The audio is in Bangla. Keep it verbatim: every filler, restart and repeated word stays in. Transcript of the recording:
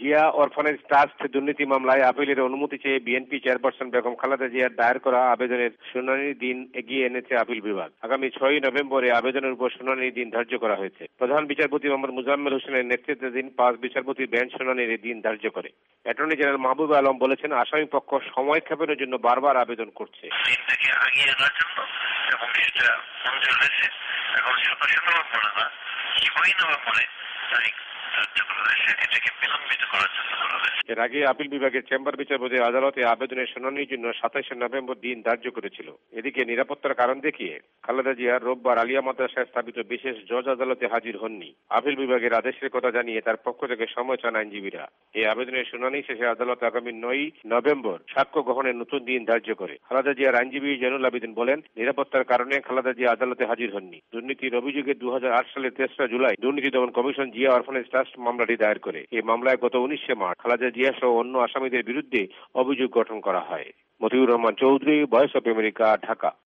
জিয়া অরফানেজ ট্রাস্ট দুর্নীতি মামলায় আপিলের অনুমতি চেয়ে বিএনপি চেয়ারপারসন বেগম খালেদা জিয়ার দায়ের করা আবেদনের শুনানির দিন এগিয়ে এনেছে আপিল বিভাগ। আগামী ছয়ই নভেম্বরে আবেদনের উপর শুনানির দিন ধার্য করা হয়েছে। প্রধান বিচারপতি মোহাম্মদ মোজাম্মেল হোসেনের নেতৃত্বাধীন পাঁচ বিচারপতির বেঞ্চ শুনানির দিন ধার্য করে। অ্যাটর্নি জেনারেল মাহবুব আলম বলেছেন, আসামি পক্ষ সময় ক্ষেপণের জন্য বারবার আবেদন করছে। এর আগে আপিল বিভাগের চেম্বার বিচারপতি আদালতে আবেদনের শুনানির জন্য সাতাইশে নভেম্বর দিন ধার্য করেছিল। এদিকে নিরাপত্তার কারণ দেখিয়ে খালেদা জিয়া রোববার আলিয়া মাদ্রাসায় স্থাপিত বিশেষ জজ আদালতে হাজির হননি। আপিল বিভাগের আদেশের কথা জানিয়ে তার পক্ষ থেকে সময় চান আইনজীবীরা। এই আবেদনের শুনানি শেষে আদালত আগামী নয়ই নভেম্বর সাক্ষ্য গ্রহণের নতুন দিন ধার্য করে। খালেদা জিয়ার আইনজীবী জয়নুল আবেদিন বলেন, নিরাপত্তার কারণে খালেদা জিয়া আদালতে হাজির হননি। দুর্নীতির অভিযোগে দু হাজার আট সালের তেসরা জুলাই দুর্নীতি দমন কমিশন জিয়া অরফানেজ ট্রাস্ট মামলাটি দায়ের করে। এই মামলায় গত উনিশে মার্চ খালেদা জিয়া সহ অন্য আসামিদের বিরুদ্ধে অভিযোগ গঠন করা হয়। Motiur Rahman Chowdhury, voice of America, Dhaka.